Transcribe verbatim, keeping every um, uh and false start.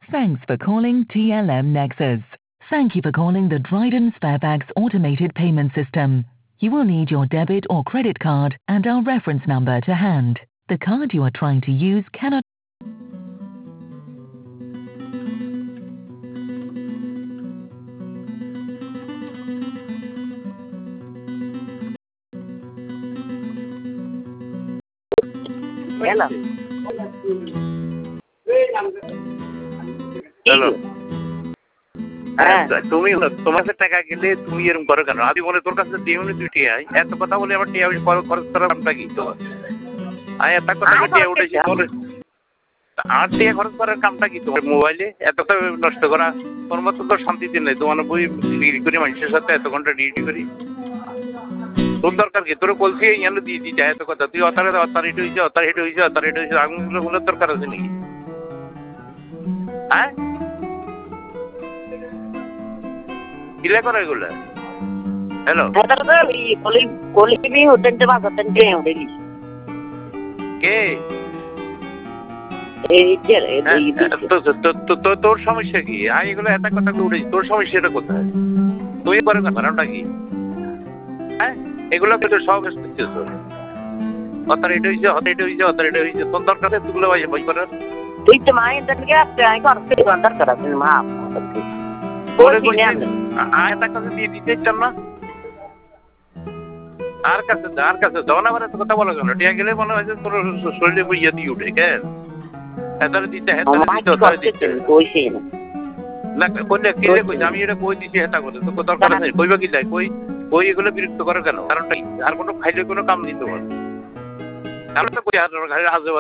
Thanks for calling T L M Nexus. Thank you for calling the Dryden Sparebags automated payment system. You will need your debit or credit card and our reference number to hand. The card you are trying to use cannot Hello. Hello হ্যাঁ তুমি তোমার কাছে টাকা গেলে তুমি এরকম করো কেন? আমি বলে তোর কাছে দিয়ে দুই টিয়া এত কথা বলে আমার টিয়া খরচ করার নামটা কি তোমার? আমি এত কথা টিয়া উঠেছি তোর আর টিয়া খরচ করার কামটা কি তোমার? মোবাইলে এত নষ্ট করা তোর মতো তো শান্তিতে নেই। তোমার বই ডিগ্রি করি মানুষের সাথে এত ঘন্টা ডিউটি করি তোর দরকার কি? তোর বলছি এনে দিয়ে দিতে এত কথা তুই অতারে অতারিট হয়েছে অতারিট হয়েছে অতারিট হয়েছে আগুনগুলো বলার দরকার আছে নাকি? হ্যাঁ কিলা করা এগুলা? হ্যালো কে তোর সমস্যা কি? আমি এগুলো এত কথা উঠেছি তোর সমস্যাটা কোথায়? তুই করে না কারণটা কি? হ্যাঁ এগুলো তো সব অতারিট হয়েছে অতারিট হয়েছে অতারিট হয়েছে তোর দরকার তুগুলো বই করার তুই তো মায়ের দানকে আসতে আমি করতে দরকার আছে মা দিয়ে দিতে চান না আর কাছে আর কাছে যাও না মানে কথা বলা কেন? টিয়া গেলে মনে হয় যে তোর শরীরে বইয়া দিয়ে উঠে কেন? হেতারে দিতে হেতারে দিতে না কইলে কেলে কইছে আমি এটা কই দিছি হেতা করে তো দরকার আছে কইবা কি যায় কই কই এগুলো বিরক্ত করে কেন? কারণটা আর কোনো খাইলে কোনো কাম দিতে পারে তাহলে তো কই আর